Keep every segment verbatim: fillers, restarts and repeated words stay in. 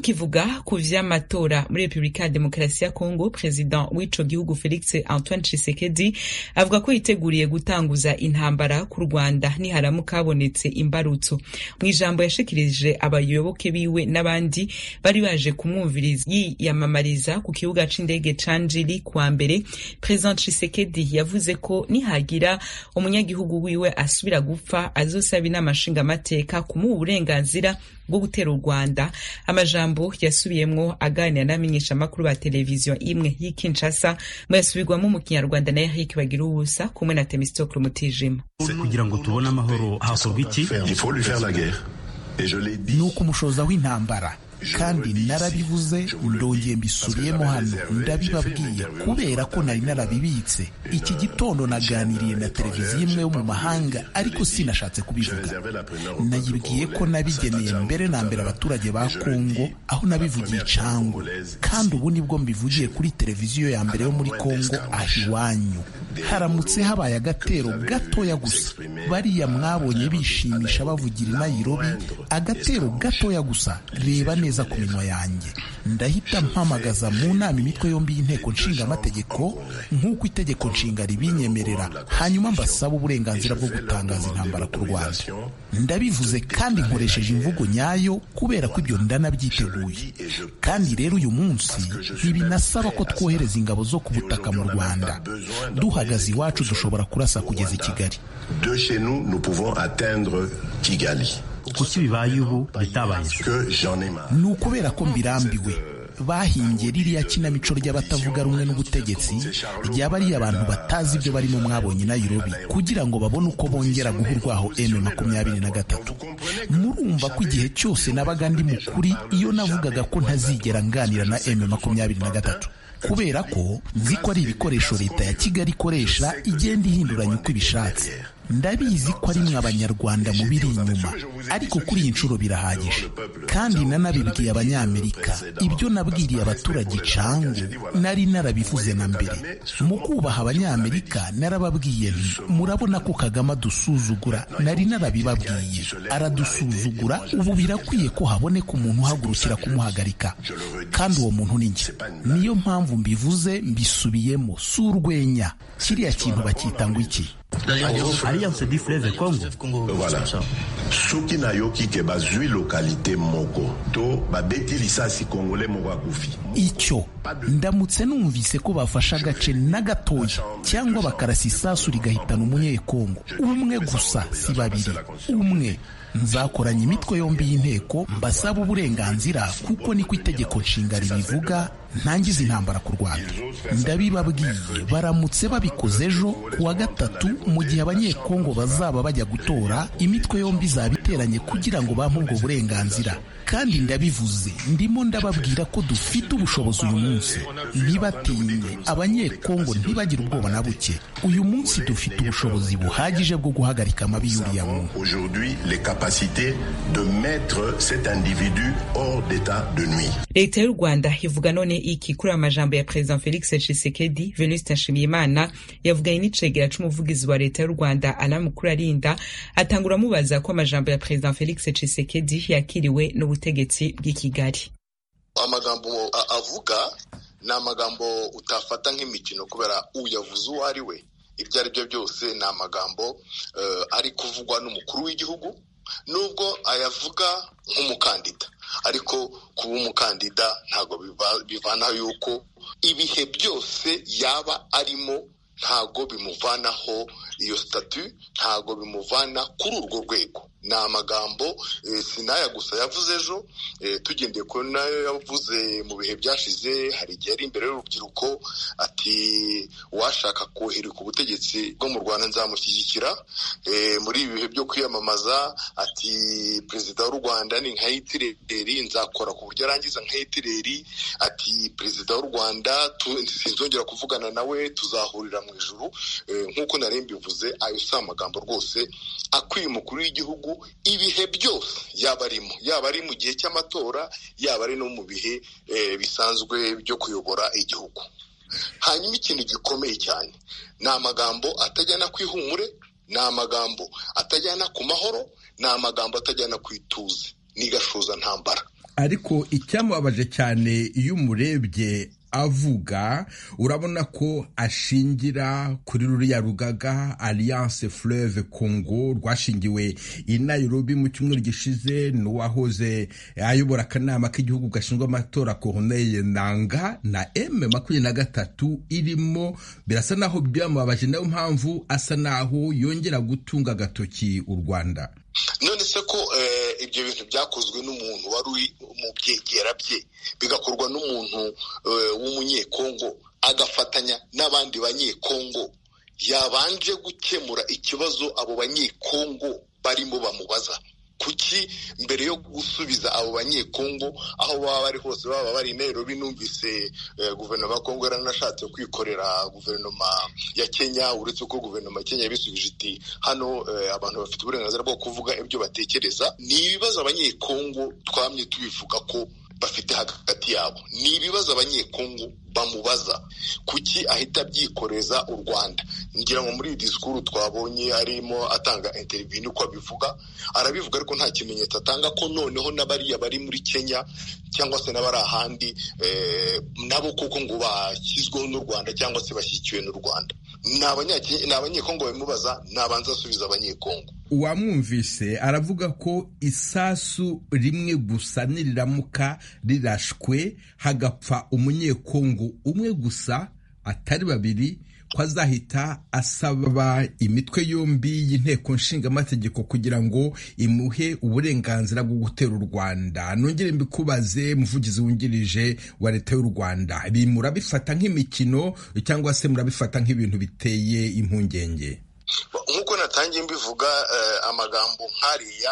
tukivuga ku vy'amatora muri Republika ya Demokarasi ya Kongo, President w'ico gihugu Felix Antoine Tshisekedi avuga ko yiteguriye gutanguza intambara ku Rwanda niharamuka habonetse imbarutso. Mu ijambo yashikirije abayoboke biwe n'abandi bari baje kumwumviriza yiyamamariza ku kibuga c'indege ca Njili kuwa mbere, President Tshisekedi yavuze ko nihagira umunyagihugu wiwe asubira gupfa azosaba inama nshingamateka kumuha uburenganzira bwo gutera u Rwanda. Amajambo yasubiyemwo aganira n'amenyesha makuru ba televiziyo imwe y'i Kinshasa, mu yasubirwamo mu Kinyarwanda na Eric Bagiruwubusa kumwe na Temistokle Mutijima. Kugira ngo tubone amahoro hakorwa iki? Nuko umushoza w'intambara, kandi narabivuze ndongeye mbisubiyemo hano ndabibabwiye kubera ko nari narabibitse. Iki gitondo naganiriye na televiziyo imwe yo mu mahanga, ariko sinashatse kubivuga. Nayibwiye ko nabigeneye mbere na mbere abaturage ba Kongo, aho nabivugiye Cango, kandi ubu nibwo mbivugiye kuri televiziyo ya mbere yo muri Kongo aho iwanyu. Haramutse habaye agatero gatoya gusa, bariya mwabonye bishimisha bavugira i Nairobi, agatero gatoya gusa, reba neza ku minwa yanjye, ndahita mpamagaza mu nama imitwe yombi y'inteko nshinga amategeko nk'uko itegeko nshinga ribinyemerera, hanyuma mbasaba uburenganzira bwo gutangaza intambara ku Rwanda. Ndabivuze kandi nkoresheje imvugo nyayo kubera ko ibyo ndanabyiteguye. Kandi rero uyu munsi ntibinasaba ko twohereza ingabo zo ku butaka mu Rwanda. Duhagaze iwacu dushobora kurasa kugeza i Kigali. De chez nous, nous pouvons atteindre Kigali. Kuki bibaye ubu bitabaye? Ni ukubera ko mbirambiwe. Bahimbye ririya kinamico ry'abatavuga rumwe n'ubutegetsi, ryaba ari abantu batazi ibyo barimo mwabonye Nairobi, kugira ngo babone uko bongera guhurwaho M makumyabiri na gatatu. Murumva ko igihe cyose nabaga ndi mukuri iyo navugaga ko ntazigera nganira na M makumyabiri na gatatu, kubera ko nzi ko ari ibikoresho leta ya Kigali ikoresha igenda ihinduranya uko ibishatse. Ndabizi ko ari mwe abanyarwanda mu biri inyuma, ariko kuri iyi nshuro birahagije. Kandi nanabibwiye Abanyamerika, ibyo nabwiriye abaturage Cango nari narabivuze na mbere. Mu kubaha Abanyamerika narababwiye nti murabona ko Kagame adusuzugura, nari narabibabwiye. Aradusuzugura, ubu birakwiye ko haboneka umuntu uhagurukira kumuhagarika, kandi uwo muntu ni njye. Niyo mpamvu mbivuze mbisubiyemo, si urwenya. Kiriya kintu bakita ngo iki? Alliance du fleuve Congo. Voilà. Soki na yoki ke bazui localité moko to babeti lisasi congolais moko akufi. Icyo ndamutse numvise ko bafasha agace na gatoya cyangwa bakarasa isasu rigahitana umunyekongo umwe gusa, si babiri, umwe, nzakoranya imitwe yombi y'inteko mbasaba uburenganzira, kuko niko itegeko nshinga ribivuga, ntangiza intambara ku Rwanda. Ndabibabwiye, baramutse babikoze ejo kuwa gatatu, mu gihe abanyekongo bazaba bajya gutora, imitwe yombi izabiteranye kugira ngo bampe ubwo burenganzira. Kandi ndabivuze, ndimo ndababwira ko dufite ubushobozi uyu munsi. Ntibatinye, abanyekongo ntibagire ubwoba na buke. Uyu munsi dufite ubushobozi buhagije bwo guhagarika amabi y'uriya muntu. Aujourd'hui, les capacités de mettre cet individu hors d'état de nuit. Leta y'u Rwanda ivuga none iki kuri amajambo ya President Felix Tshisekedi? Venuste Nshimiyimana yavuganye n'icegera c'umuvugizi wa leta y'u Rwanda Alain Mukurarinda, atangura amubaza ko amajambo ya President Felix Tshisekedi yakiriwe n'ubutegetsi bw'i Kigali. Amagambo avuga ni amagambo utafata nk'imikino, kubera uyavuze uwo ari we. Ibyo ari byo byose ni amagambo uh, ari kuvugwa n'umukuru w'igihugu, nubwo ayavuga nk'umukandida, ariko kuba umukandida ntago bivana yuko ibihe byose yaba arimo, ntago bimuvanaho iyo statut, ntago bimuvana kuri urwo rwego. Ni amagambo e, sinaya gusa yavuze ejo, e, tugendeye ko nayo yavuze mu bihe byashize. Hari igihe ari imbere y'urubyiruko ati washaka kohereka ubutegetsi bwo mu Rwanda nzamushyigikira. E, muri ibi bihe byo kwiyamamaza ati perezida w'u Rwanda ni nka Hitleri, nzakora ku buryo arangiza nka Hitleri. Ati perezida w'u Rwanda sinzongera kuvugana nawe, tuzahurira mu ijuru. E, nk'uko nari mbivuze, ayo si amagambo rwose akwiye umukuru w'igihugu ibihe byose yaba arimo, yaba ari mu gihe cy'amatora, yaba ari no mu bihe e, bisanzwe byo kuyobora igihugu. Hanyuma ikintu gikomeye cyane, ni amagambo atajyana ku ihumure, ni amagambo atajyana ku mahoro, ni amagambo atajyana ku ituze, ni gashoza ntambara. ariko icyamubabaje cyane iyo umurebye avuga urabona ko ashingira kuri ruriya rugaga Alliance Fleuve Congo rwashingiwe i Nairobi mu cyumweru gishize n'uwahoze ayobora akanama k'igihugu gashinzwe amatora Corneille Nangaa na M makumyabiri na gatatu irimo. Birasa naho byamubabaje, nayo mpamvu asa naho yongera gutunga agatoki u Rwanda. None se ko ibyo bintu byakozwe n'umuntu wari mu byegera bye, bigakorwa n'umuntu w'umunyekongo agafatanya n'abandi banyekongo, yabanje gukemura ikibazo abo banyekongo barimo bamubaza? Kuki mbere yo gusubiza abo banyekongo aho baba bari hose, baba bari Nairobi? Numvise guverinoma ya Kongo yaranashatse kwikorera guverinoma ya Kenya, uretse ko guverinoma ya Kenya yabisubije iti hano abantu bafite uburenganzira bwo kuvuga ibyo batekereza. Ni ibibazo abanyekongo twamye tubivuga ko bafite hagati yabo, ni ibibazo abanyekongo bamubaza. Kuki ahita byikoreza u Rwanda? Ngira ngo muri disikuru twabonye arimo atanga interview niko abivuga, arabivuga ariko nta kimenyetso atanga ko noneho n'abariya bari muri Kenya cyangwa se n'abari ahandi eh, nabo kuko ngo bashyizweho n'u Rwanda cyangwa se bashyikiwe n'u Rwanda. Ni abanyekongo bamubaza, nabanza asubiza abanyekongo. Uwamwumvise aravuga ko isasu rimwe gusa niriramuka rirashwe hagapfa umunyekongo umwe gusa atari babiri, ko azahita asaba imitwe yombi y'inteko nshingamategeko kugira ngo imuhe uburenganzira bwo gutera u Rwanda. Nongere mbikubaze, muvugizi wungirije wa leta y'u Rwanda, murabifata nk'imikino cyangwa se murabifata nk'ibintu biteye impungenge? Nk'uko natangiye mbivuga, amagambo nk'ariya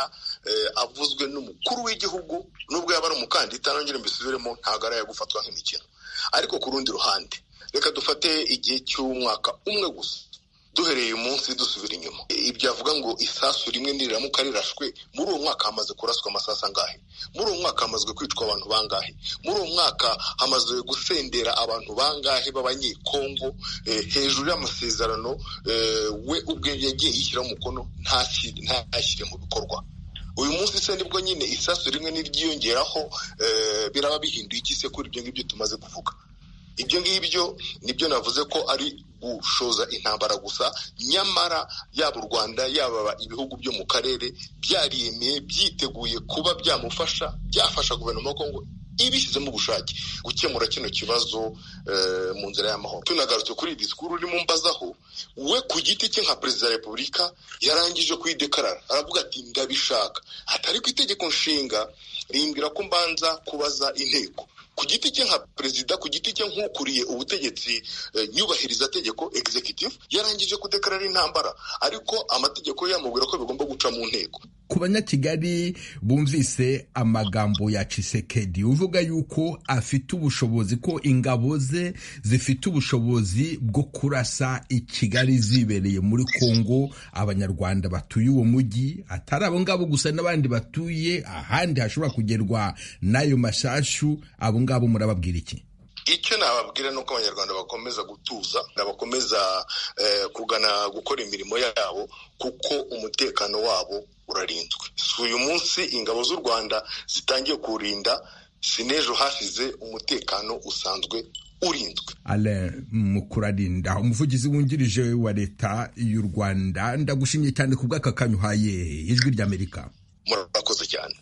avuzwe n'umukuru w'igihugu, nubwo yaba ari umukandida, nongere mbisubiremo, ntabwo ari gufatwa nk'imikino. Ariko ku rundi ruhande, reka dufate igihe cy'umwaka umwe gusa, duhereye umunsi dusubira inyuma. Ibyo avuga ngo isasu rimwe niriramuka rirashwe, muri uwo mwaka hamaze kuraswa amasasu angahe? Muri uwo mwaka hamaze kwicwa abantu bangahe? Muri uwo mwaka hamaze gusendera abantu bangahe b'abanyekongo eh, hejuru y'amasezerano eh, we ubwe yagiye yishyira mu mukono ntashyire mu bikorwa? Uyu munsi se nibwo nyine isasu rimwe niryiyongeraho, eh, biraba bihinduye iki se kuri ibyo ngibyo tumaze kuvuga? Ibyo ngibyo nibyo navuze ko ari gushoza intambara gusa. Nyamara yaba u Rwanda yaba ibihugu byo mu karere byariyemeye, byiteguye kuba byamufasha, byafasha guverinoma ya Kongo ibishyizemo ubushake gukemura kino kibazo eh, mu nzira y'amahoro. Tunagarutse kuri disikuru urimo mbazaho, we ku giti cye nka perezida wa repubulika yarangije kwidekarara, aravuga ati ndabishaka, atari ku itegeko nshinga rimbwira ko mbanza kubaza inteko. Ku giti cye nka perezida, ku giti cye nk'ukuriye ubutegetsi eh, nyubahiriza tegeko executive, yarangije kudekarara intambara, ariko amategeko yamubwira ko bigomba guca mu nteko. Ku banyakigali bumvise amagambo ya Tshisekedi uvuga yuko afite ubushobozi, ko ingabo ze zifite ubushobozi bwo kurasa i Kigali zibereye muri Kongo, abanyarwanda batuye uwo mujyi, atari abo ngabo gusa n'abandi batuye ahandi hashobora kugerwa n'ayo mashashu, abo ngabo murababwira iki? Icyo nababwira nuko abanyarwanda bakomeza gutuza, bakomeza eh, kugana gukora imirimo yabo, kuko umutekano wabo urarinzwe. Si uyu munsi ingabo z'u Rwanda zitangiye kurinda, sinejo hashize umutekano usanzwe urinzwe. Alain Mukurarinda, umuvugizi wungirije wa leta y'u Rwanda, ndagushimye cyane ku bw'aka kanya uhaye Ijwi ry'Amerika. Murakoze cyane.